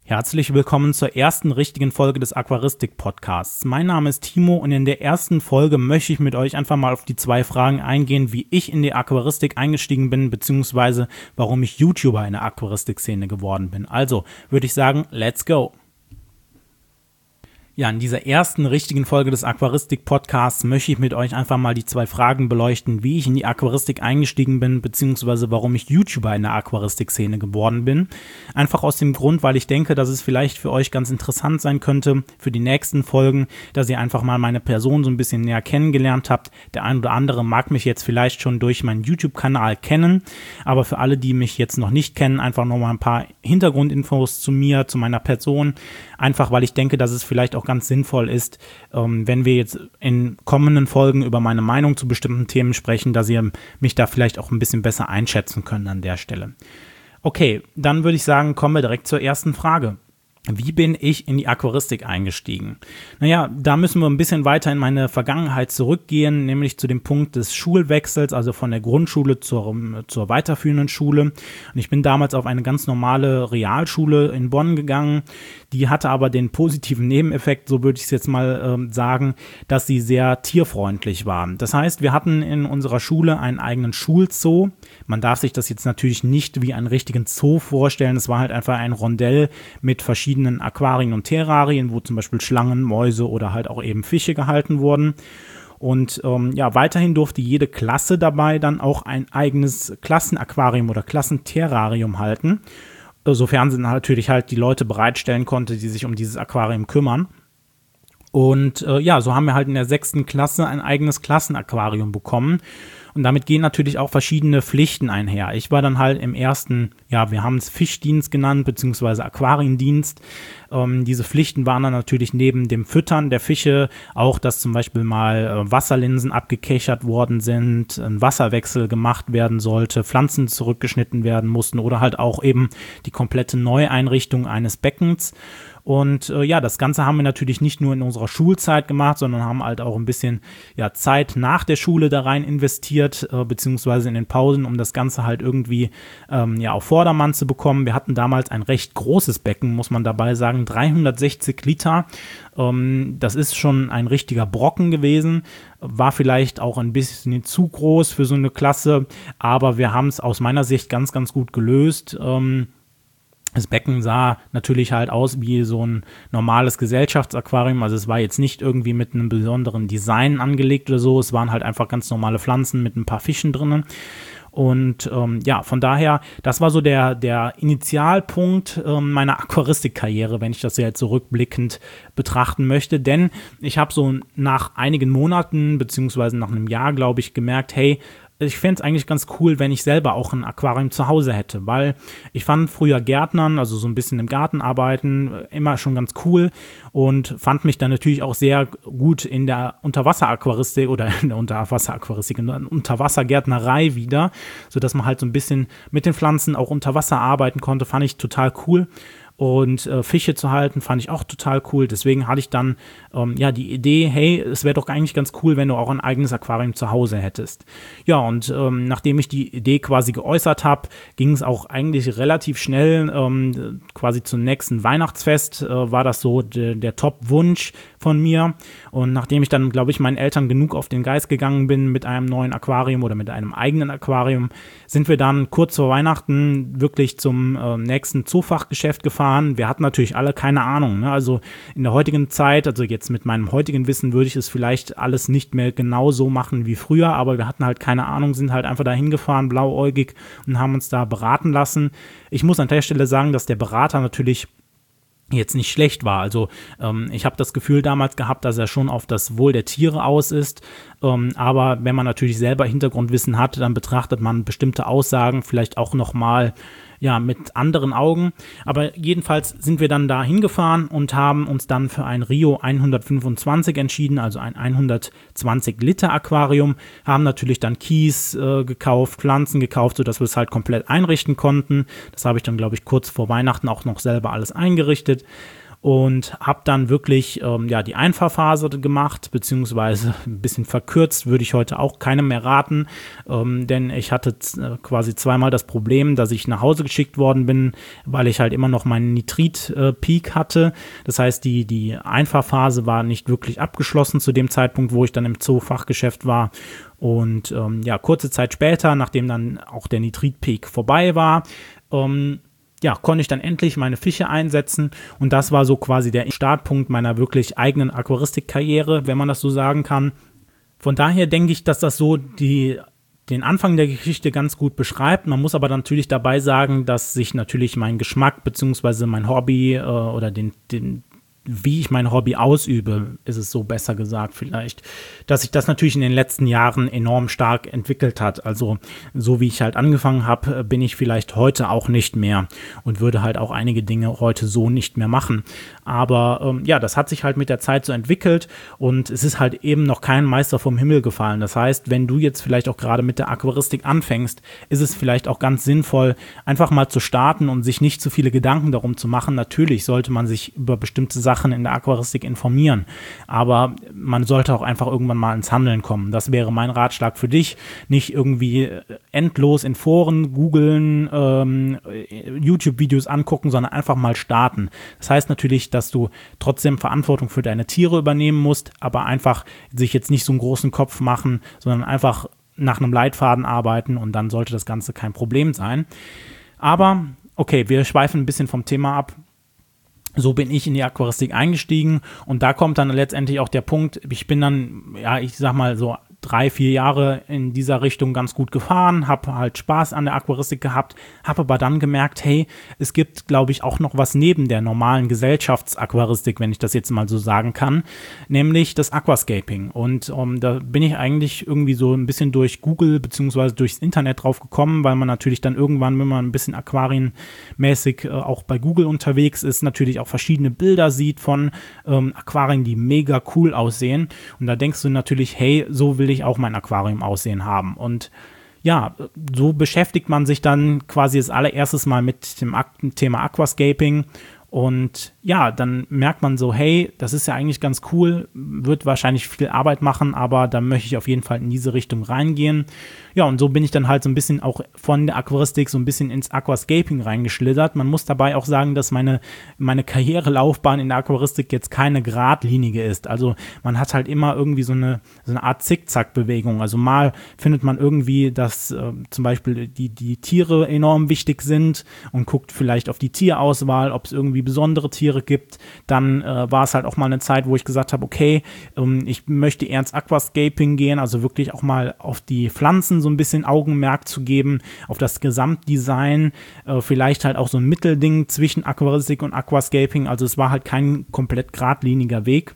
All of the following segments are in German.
Herzlich willkommen zur ersten richtigen Folge des Aquaristik-Podcasts. Mein Name ist Timo und in der ersten Folge möchte ich mit euch einfach mal auf die 2 Fragen eingehen, wie ich in die Aquaristik eingestiegen bin, beziehungsweise warum ich YouTuber in der Aquaristik-Szene geworden bin. Also würde ich sagen, let's go! Ja, in dieser ersten richtigen Folge des Aquaristik-Podcasts möchte ich mit euch einfach mal die 2 Fragen beleuchten, wie ich in die Aquaristik eingestiegen bin, beziehungsweise warum ich YouTuber in der Aquaristik-Szene geworden bin. Einfach aus dem Grund, weil ich denke, dass es vielleicht für euch ganz interessant sein könnte, für die nächsten Folgen, dass ihr einfach mal meine Person so ein bisschen näher kennengelernt habt. Der ein oder andere mag mich jetzt vielleicht schon durch meinen YouTube-Kanal kennen, aber für alle, die mich jetzt noch nicht kennen, einfach nochmal ein paar Hintergrundinfos zu mir, zu meiner Person, einfach weil ich denke, dass es vielleicht auch ganz sinnvoll ist, wenn wir jetzt in kommenden Folgen über meine Meinung zu bestimmten Themen sprechen, dass ihr mich da vielleicht auch ein bisschen besser einschätzen könnt an der Stelle. Okay, dann würde ich sagen, kommen wir direkt zur ersten Frage. Wie bin ich in die Aquaristik eingestiegen? Naja, da müssen wir ein bisschen weiter in meine Vergangenheit zurückgehen, nämlich zu dem Punkt des Schulwechsels, also von der Grundschule zur weiterführenden Schule. Und ich bin damals auf eine ganz normale Realschule in Bonn gegangen. Die hatte aber den positiven Nebeneffekt, so würde ich es jetzt mal sagen, dass sie sehr tierfreundlich war. Das heißt, wir hatten in unserer Schule einen eigenen Schulzoo. Man darf sich das jetzt natürlich nicht wie einen richtigen Zoo vorstellen. Es war halt einfach ein Rondell mit verschiedenen Aquarien und Terrarien, wo zum Beispiel Schlangen, Mäuse oder halt auch eben Fische gehalten wurden. Und weiterhin durfte jede Klasse dabei dann auch ein eigenes Klassenaquarium oder Klassenterrarium halten, sofern sie natürlich halt die Leute bereitstellen konnte, die sich um dieses Aquarium kümmern. Und so haben wir halt in der 6. Klasse ein eigenes Klassenaquarium bekommen. Und damit gehen natürlich auch verschiedene Pflichten einher. Ich war dann halt im ersten, wir haben es Fischdienst genannt, beziehungsweise Aquariendienst. Diese Pflichten waren dann natürlich neben dem Füttern der Fische auch, dass zum Beispiel mal Wasserlinsen abgekechert worden sind, ein Wasserwechsel gemacht werden sollte, Pflanzen zurückgeschnitten werden mussten oder halt auch eben die komplette Neueinrichtung eines Beckens. Und das Ganze haben wir natürlich nicht nur in unserer Schulzeit gemacht, sondern haben halt auch ein bisschen Zeit nach der Schule da rein investiert, beziehungsweise in den Pausen, um das Ganze halt irgendwie auf Vordermann zu bekommen. Wir hatten damals ein recht großes Becken, muss man dabei sagen, 360 Liter. Das ist schon ein richtiger Brocken gewesen, war vielleicht auch ein bisschen zu groß für so eine Klasse, aber wir haben es aus meiner Sicht ganz, ganz gut gelöst. Das Becken sah natürlich halt aus wie so ein normales Gesellschaftsaquarium, also es war jetzt nicht irgendwie mit einem besonderen Design angelegt oder so, es waren halt einfach ganz normale Pflanzen mit ein paar Fischen drinnen. Und von daher, das war so der Initialpunkt meiner Aquaristikkarriere, wenn ich das jetzt so rückblickend betrachten möchte, denn ich habe so nach einigen Monaten, beziehungsweise nach einem Jahr, glaube ich, gemerkt, hey, ich fände es eigentlich ganz cool, wenn ich selber auch ein Aquarium zu Hause hätte, weil ich fand früher Gärtnern, also so ein bisschen im Garten arbeiten, immer schon ganz cool und fand mich dann natürlich auch sehr gut in der Unterwasseraquaristik oder in der Unterwassergärtnerei wieder, sodass man halt so ein bisschen mit den Pflanzen auch unter Wasser arbeiten konnte, fand ich total cool. Und Fische zu halten, fand ich auch total cool. Deswegen hatte ich dann die Idee, hey, es wäre doch eigentlich ganz cool, wenn du auch ein eigenes Aquarium zu Hause hättest. Ja, und nachdem ich die Idee quasi geäußert habe, ging es auch eigentlich relativ schnell, quasi zum nächsten Weihnachtsfest war das so der Top-Wunsch von mir. Und nachdem ich dann, glaube ich, meinen Eltern genug auf den Geist gegangen bin mit einem neuen Aquarium oder mit einem eigenen Aquarium, sind wir dann kurz vor Weihnachten wirklich zum nächsten Zoofachgeschäft gefahren. Wir hatten natürlich alle keine Ahnung, ne? Also in der heutigen Zeit, also jetzt mit meinem heutigen Wissen würde ich es vielleicht alles nicht mehr genau so machen wie früher, aber wir hatten halt keine Ahnung, sind halt einfach dahin gefahren, blauäugig und haben uns da beraten lassen. Ich muss an der Stelle sagen, dass der Berater natürlich jetzt nicht schlecht war. Also ich habe das Gefühl damals gehabt, dass er schon auf das Wohl der Tiere aus ist. Aber wenn man natürlich selber Hintergrundwissen hat, dann betrachtet man bestimmte Aussagen vielleicht auch nochmal mit anderen Augen. Aber jedenfalls sind wir dann da hingefahren und haben uns dann für ein Rio 125 entschieden, also ein 120 Liter Aquarium, haben natürlich dann Kies gekauft, Pflanzen gekauft, sodass wir es halt komplett einrichten konnten. Das habe ich dann, glaube ich, kurz vor Weihnachten auch noch selber alles eingerichtet. und habe dann wirklich die Einfahrphase gemacht, beziehungsweise ein bisschen verkürzt, würde ich heute auch keinem mehr raten, denn ich hatte quasi zweimal das Problem, dass ich nach Hause geschickt worden bin, weil ich halt immer noch meinen Nitrit-Peak hatte. Das heißt, die Einfahrphase war nicht wirklich abgeschlossen zu dem Zeitpunkt, wo ich dann im Zoo-Fachgeschäft war. Und kurze Zeit später, nachdem dann auch der Nitrit-Peak vorbei war, konnte ich dann endlich meine Fische einsetzen, und das war so quasi der Startpunkt meiner wirklich eigenen Aquaristik-Karriere, wenn man das so sagen kann. Von daher denke ich, dass das so den Anfang der Geschichte ganz gut beschreibt. Man muss aber natürlich dabei sagen, dass sich natürlich mein Geschmack bzw. mein Hobby oder wie ich mein Hobby ausübe, ist es so besser gesagt vielleicht, dass sich das natürlich in den letzten Jahren enorm stark entwickelt hat. Also so wie ich halt angefangen habe, bin ich vielleicht heute auch nicht mehr und würde halt auch einige Dinge heute so nicht mehr machen. Aber das hat sich halt mit der Zeit so entwickelt, und es ist halt eben noch kein Meister vom Himmel gefallen. Das heißt, wenn du jetzt vielleicht auch gerade mit der Aquaristik anfängst, ist es vielleicht auch ganz sinnvoll, einfach mal zu starten und sich nicht zu viele Gedanken darum zu machen. Natürlich sollte man sich über bestimmte Sachen in der Aquaristik informieren, aber man sollte auch einfach irgendwann mal ins Handeln kommen. Das wäre mein Ratschlag für dich. Nicht irgendwie endlos in Foren googeln, YouTube-Videos angucken, sondern einfach mal starten. Das heißt natürlich, dass du trotzdem Verantwortung für deine Tiere übernehmen musst, aber einfach sich jetzt nicht so einen großen Kopf machen, sondern einfach nach einem Leitfaden arbeiten, und dann sollte das Ganze kein Problem sein. Aber okay, wir schweifen ein bisschen vom Thema ab. So bin ich in die Aquaristik eingestiegen, und da kommt dann letztendlich auch der Punkt, ich bin dann, ich sag mal so 3-4 Jahre in dieser Richtung ganz gut gefahren, habe halt Spaß an der Aquaristik gehabt, habe aber dann gemerkt, hey, es gibt, glaube ich, auch noch was neben der normalen Gesellschaftsaquaristik, wenn ich das jetzt mal so sagen kann, nämlich das Aquascaping. Und da bin ich eigentlich irgendwie so ein bisschen durch Google bzw. durchs Internet drauf gekommen, weil man natürlich dann irgendwann, wenn man ein bisschen aquarienmäßig auch bei Google unterwegs ist, natürlich auch verschiedene Bilder sieht von Aquarien, die mega cool aussehen. Und da denkst du natürlich, hey, so will ich auch mein Aquarium aussehen haben. Und ja, so beschäftigt man sich dann quasi das allererstes Mal mit dem Thema Aquascaping. Und ja, dann merkt man so, hey, das ist ja eigentlich ganz cool, wird wahrscheinlich viel Arbeit machen, aber da möchte ich auf jeden Fall in diese Richtung reingehen. Ja, und so bin ich dann halt so ein bisschen auch von der Aquaristik so ein bisschen ins Aquascaping reingeschlittert. Man muss dabei auch sagen, dass meine Karrierelaufbahn in der Aquaristik jetzt keine geradlinige ist. Also man hat halt immer irgendwie so eine Art Zickzack-Bewegung. Also mal findet man irgendwie, dass zum Beispiel die Tiere enorm wichtig sind und guckt vielleicht auf die Tierauswahl, ob es irgendwie besondere Tiere gibt. Dann war es halt auch mal eine Zeit, wo ich gesagt habe, okay, ich möchte eher ins Aquascaping gehen, also wirklich auch mal auf die Pflanzen so ein bisschen Augenmerk zu geben, auf das Gesamtdesign, vielleicht halt auch so ein Mittelding zwischen Aquaristik und Aquascaping. Also es war halt kein komplett geradliniger Weg.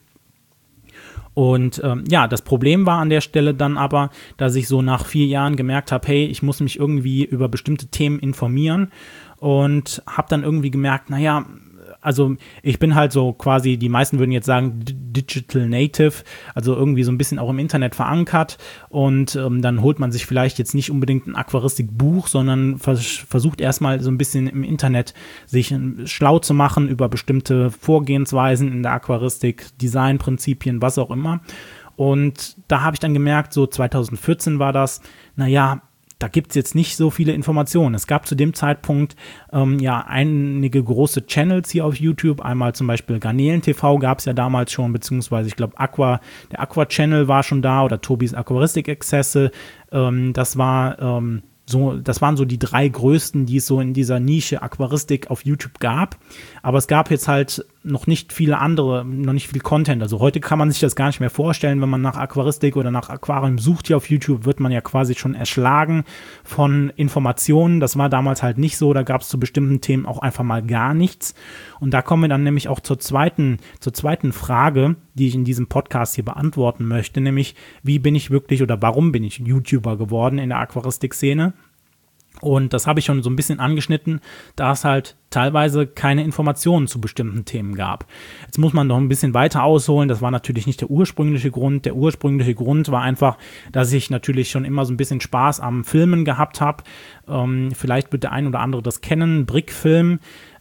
Und das Problem war an der Stelle dann aber, dass ich so nach 4 Jahren gemerkt habe, hey, ich muss mich irgendwie über bestimmte Themen informieren, und habe dann irgendwie gemerkt, naja, also ich bin halt so quasi, die meisten würden jetzt sagen, Digital Native, also irgendwie so ein bisschen auch im Internet verankert, und dann holt man sich vielleicht jetzt nicht unbedingt ein Aquaristikbuch, sondern versucht erstmal so ein bisschen im Internet sich schlau zu machen über bestimmte Vorgehensweisen in der Aquaristik, Designprinzipien, was auch immer. Und da habe ich dann gemerkt, so 2014 war das, naja, da gibt es jetzt nicht so viele Informationen. Es gab zu dem Zeitpunkt einige große Channels hier auf YouTube. Einmal zum Beispiel Garnelen TV gab es ja damals schon, beziehungsweise ich glaube der Aqua-Channel war schon da, oder Tobis Aquaristik-Exzesse. Das waren so die 3 größten, die es so in dieser Nische Aquaristik auf YouTube gab. Aber es gab jetzt halt noch nicht viele andere, noch nicht viel Content. Also heute kann man sich das gar nicht mehr vorstellen, wenn man nach Aquaristik oder nach Aquarium sucht hier auf YouTube, wird man ja quasi schon erschlagen von Informationen. Das war damals halt nicht so, da gab es zu bestimmten Themen auch einfach mal gar nichts. Und da kommen wir dann nämlich auch zur zweiten Frage, die ich in diesem Podcast hier beantworten möchte, nämlich wie bin ich wirklich oder warum bin ich YouTuber geworden in der Aquaristik-Szene? Und das habe ich schon so ein bisschen angeschnitten, da es halt teilweise keine Informationen zu bestimmten Themen gab. Jetzt muss man noch ein bisschen weiter ausholen. Das war natürlich nicht der ursprüngliche Grund. Der ursprüngliche Grund war einfach, dass ich natürlich schon immer so ein bisschen Spaß am Filmen gehabt habe. Vielleicht wird der ein oder andere das kennen, Brickfilm.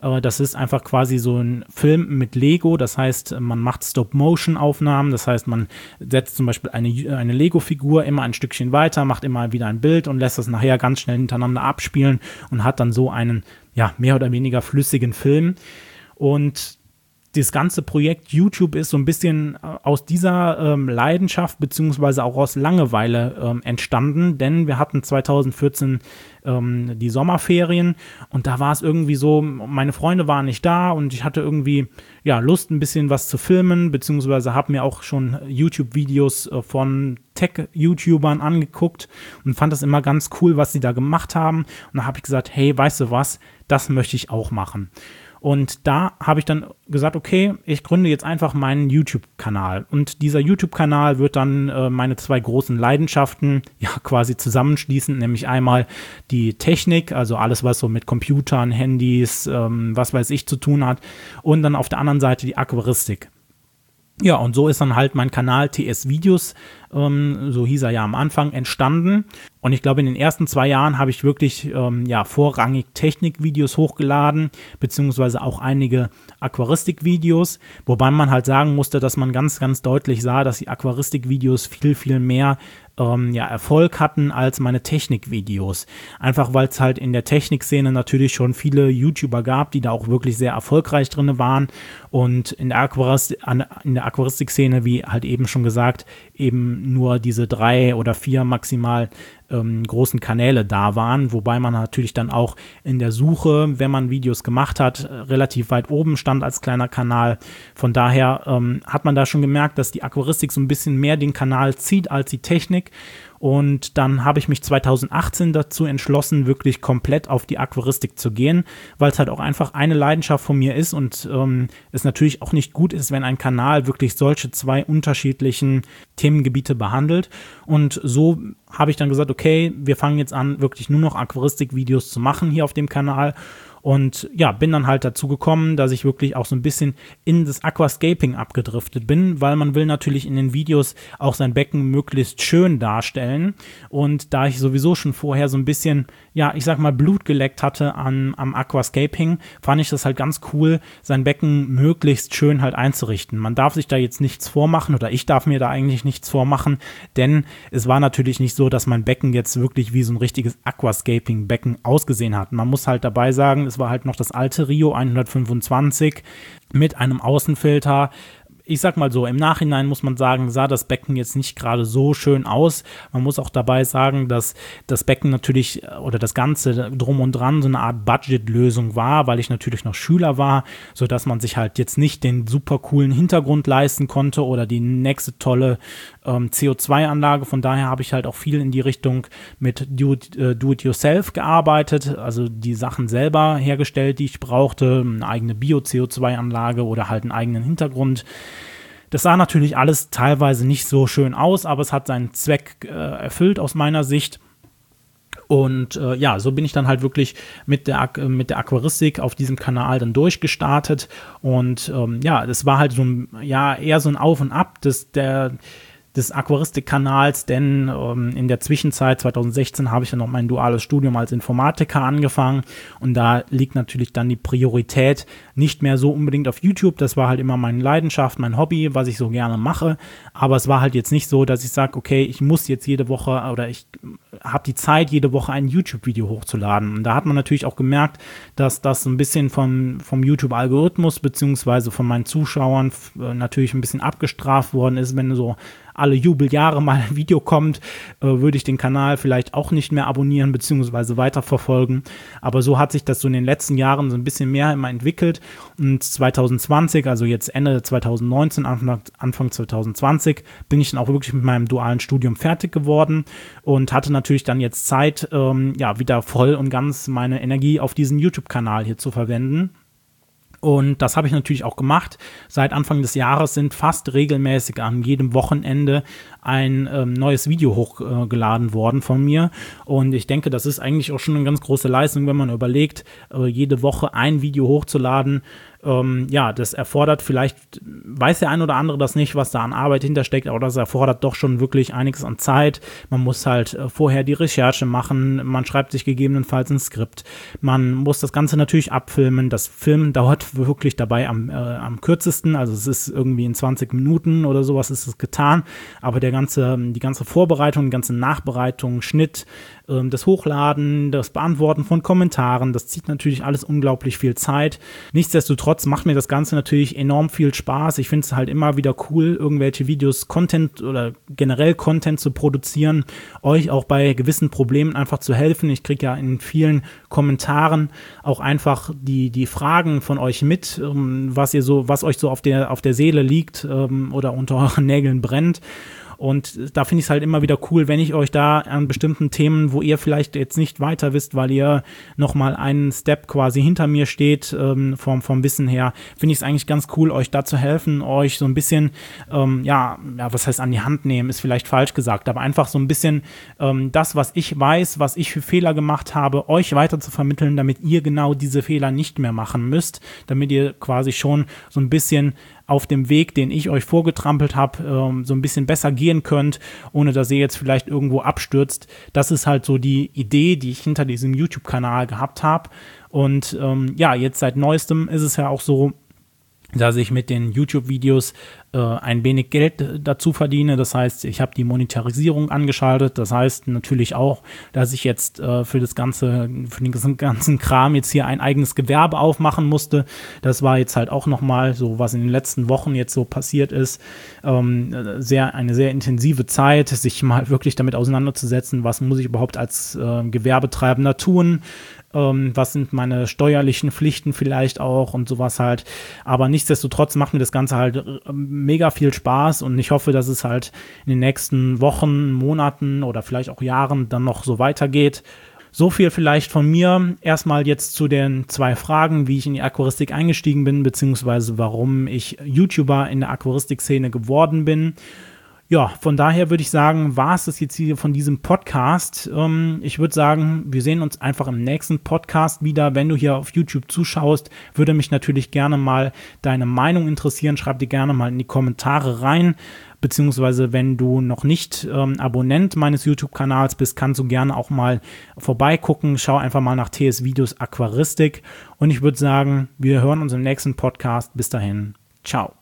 Das ist einfach quasi so ein Film mit Lego. Das heißt, man macht Stop-Motion-Aufnahmen. Das heißt, man setzt zum Beispiel eine Lego-Figur immer ein Stückchen weiter, macht immer wieder ein Bild und lässt das nachher ganz schnell hintereinander abspielen und hat dann so einen, ja, mehr oder weniger flüssigen Film. Und das ganze Projekt YouTube ist so ein bisschen aus dieser Leidenschaft beziehungsweise auch aus Langeweile entstanden, denn wir hatten 2014 die Sommerferien und da war es irgendwie so, meine Freunde waren nicht da und ich hatte irgendwie ja Lust, ein bisschen was zu filmen, beziehungsweise habe mir auch schon YouTube-Videos von Tech-YouTubern angeguckt und fand das immer ganz cool, was sie da gemacht haben. Und da habe ich gesagt, hey, weißt du was, das möchte ich auch machen. Und da habe ich dann gesagt, okay, ich gründe jetzt einfach meinen YouTube-Kanal. Und dieser YouTube-Kanal wird dann meine zwei großen Leidenschaften ja quasi zusammenschließen, nämlich einmal die Technik, also alles, was so mit Computern, Handys, was weiß ich zu tun hat. Und dann auf der anderen Seite die Aquaristik. Ja, und so ist dann halt mein Kanal TS Videos, so hieß er ja am Anfang, entstanden. Und ich glaube, in den ersten 2 Jahren habe ich wirklich vorrangig Technikvideos hochgeladen, beziehungsweise auch einige Aquaristikvideos, wobei man halt sagen musste, dass man ganz, ganz deutlich sah, dass die Aquaristikvideos viel, viel mehr Erfolg hatten als meine Technikvideos. Einfach weil es halt in der Technikszene natürlich schon viele YouTuber gab, die da auch wirklich sehr erfolgreich drin waren. Und in der Aquaristikszene, wie halt eben schon gesagt, eben nur diese 3 oder 4 maximal großen Kanäle da waren, wobei man natürlich dann auch in der Suche, wenn man Videos gemacht hat, relativ weit oben stand als kleiner Kanal. Von daher hat man da schon gemerkt, dass die Aquaristik so ein bisschen mehr den Kanal zieht als die Technik. Und dann habe ich mich 2018 dazu entschlossen, wirklich komplett auf die Aquaristik zu gehen, weil es halt auch einfach eine Leidenschaft von mir ist und es natürlich auch nicht gut ist, wenn ein Kanal wirklich solche 2 unterschiedlichen Themengebiete behandelt. Und so habe ich dann gesagt, okay, wir fangen jetzt an, wirklich nur noch Aquaristik-Videos zu machen hier auf dem Kanal. Und ja, bin dann halt dazu gekommen, dass ich wirklich auch so ein bisschen in das Aquascaping abgedriftet bin, weil man will natürlich in den Videos auch sein Becken möglichst schön darstellen. Und da ich sowieso schon vorher so ein bisschen, ja, ich sag mal, Blut geleckt hatte am Aquascaping, fand ich das halt ganz cool, sein Becken möglichst schön halt einzurichten. Man darf sich da jetzt nichts vormachen oder ich darf mir da eigentlich nichts vormachen, denn es war natürlich nicht so, dass mein Becken jetzt wirklich wie so ein richtiges Aquascaping-Becken ausgesehen hat. Man muss halt dabei sagen, es war halt noch das alte Rio 125 mit einem Außenfilter. Ich sag mal so, im Nachhinein muss man sagen, sah das Becken jetzt nicht gerade so schön aus. Man muss auch dabei sagen, dass das Becken natürlich oder das Ganze drum und dran so eine Art Budgetlösung war, weil ich natürlich noch Schüler war, sodass man sich halt jetzt nicht den super coolen Hintergrund leisten konnte oder die nächste tolle CO2-Anlage. Von daher habe ich halt auch viel in die Richtung mit Do-it-yourself gearbeitet, also die Sachen selber hergestellt, die ich brauchte, eine eigene Bio-CO2-Anlage oder halt einen eigenen Hintergrund. Das sah natürlich alles teilweise nicht so schön aus, aber es hat seinen Zweck erfüllt aus meiner Sicht. Und ja, so bin ich dann halt wirklich mit der Aquaristik auf diesem Kanal dann durchgestartet. Und ja, das war halt so ein, ja, eher so ein Auf und Ab des Aquaristik-Kanals, denn in der Zwischenzeit 2016 habe ich dann noch mein duales Studium als Informatiker angefangen und da liegt natürlich dann die Priorität nicht mehr so unbedingt auf YouTube. Das war halt immer meine Leidenschaft, mein Hobby, was ich so gerne mache, aber es war halt jetzt nicht so, dass ich sage, okay, ich muss jetzt jede Woche oder ich habe die Zeit, jede Woche ein YouTube-Video hochzuladen. Und da hat man natürlich auch gemerkt, dass das so ein bisschen vom YouTube-Algorithmus beziehungsweise von meinen Zuschauern natürlich ein bisschen abgestraft worden ist, wenn so alle Jubeljahre mal ein Video kommt, würde ich den Kanal vielleicht auch nicht mehr abonnieren beziehungsweise weiterverfolgen. Aber so hat sich das so in den letzten Jahren so ein bisschen mehr immer entwickelt. Und 2020, also jetzt Ende 2019, Anfang 2020, bin ich dann auch wirklich mit meinem dualen Studium fertig geworden und hatte natürlich dann jetzt Zeit, ja, wieder voll und ganz meine Energie auf diesen YouTube-Kanal hier zu verwenden. Und das habe ich natürlich auch gemacht. Seit Anfang des Jahres sind fast regelmäßig an jedem Wochenende ein neues Video hochgeladen worden von mir. Und ich denke, das ist eigentlich auch schon eine ganz große Leistung, wenn man überlegt, jede Woche ein Video hochzuladen. ja, das erfordert vielleicht, weiß der ein oder andere das nicht, was da an Arbeit hintersteckt, aber das erfordert doch schon wirklich einiges an Zeit. Man muss halt vorher die Recherche machen, man schreibt sich gegebenenfalls ein Skript, man muss das Ganze natürlich abfilmen. Das Filmen dauert wirklich dabei am kürzesten, also es ist irgendwie in 20 Minuten oder sowas ist es getan, aber die ganze Vorbereitung, die ganze Nachbereitung, Schnitt, das Hochladen, das Beantworten von Kommentaren, das zieht natürlich alles unglaublich viel Zeit. Nichtsdestotrotz macht mir das Ganze natürlich enorm viel Spaß. Ich finde es halt immer wieder cool, irgendwelche Videos, Content oder generell Content zu produzieren, euch auch bei gewissen Problemen einfach zu helfen. Ich kriege ja in vielen Kommentaren auch einfach die Fragen von euch mit, was euch so auf der Seele liegt oder unter euren Nägeln brennt. Und da finde ich es halt immer wieder cool, wenn ich euch da an bestimmten Themen, wo ihr vielleicht jetzt nicht weiter wisst, weil ihr nochmal einen Step quasi hinter mir steht, vom Wissen her, finde ich es eigentlich ganz cool, euch da zu helfen, euch so ein bisschen, was heißt an die Hand nehmen, ist vielleicht falsch gesagt, aber einfach so ein bisschen das, was ich weiß, was ich für Fehler gemacht habe, euch weiter zu vermitteln, damit ihr genau diese Fehler nicht mehr machen müsst, damit ihr quasi schon so ein bisschen auf dem Weg, den ich euch vorgetrampelt habe, so ein bisschen besser gehen könnt, ohne dass ihr jetzt vielleicht irgendwo abstürzt. Das ist halt so die Idee, die ich hinter diesem YouTube-Kanal gehabt habe. Und jetzt seit Neuestem ist es ja auch so, dass ich mit den YouTube-Videos ein wenig Geld dazu verdiene. Das heißt, ich habe die Monetarisierung angeschaltet. Das heißt natürlich auch, dass ich jetzt für den ganzen Kram jetzt hier ein eigenes Gewerbe aufmachen musste. Das war jetzt halt auch nochmal so, was in den letzten Wochen jetzt so passiert ist. Eine sehr intensive Zeit, sich mal wirklich damit auseinanderzusetzen, was muss ich überhaupt als Gewerbetreibender tun. Was sind meine steuerlichen Pflichten vielleicht auch und sowas halt. Aber nichtsdestotrotz macht mir das Ganze halt mega viel Spaß und ich hoffe, dass es halt in den nächsten Wochen, Monaten oder vielleicht auch Jahren dann noch so weitergeht. So viel vielleicht von mir. Erstmal jetzt zu den 2 Fragen, wie ich in die Aquaristik eingestiegen bin, beziehungsweise warum ich YouTuber in der Aquaristik-Szene geworden bin. Ja, von daher würde ich sagen, war es das jetzt hier von diesem Podcast. Ich würde sagen, wir sehen uns einfach im nächsten Podcast wieder. Wenn du hier auf YouTube zuschaust, würde mich natürlich gerne mal deine Meinung interessieren. Schreib dir gerne mal in die Kommentare rein. Beziehungsweise wenn du noch nicht Abonnent meines YouTube-Kanals bist, kannst du gerne auch mal vorbeigucken. Schau einfach mal nach TS Videos Aquaristik. Und ich würde sagen, wir hören uns im nächsten Podcast. Bis dahin. Ciao.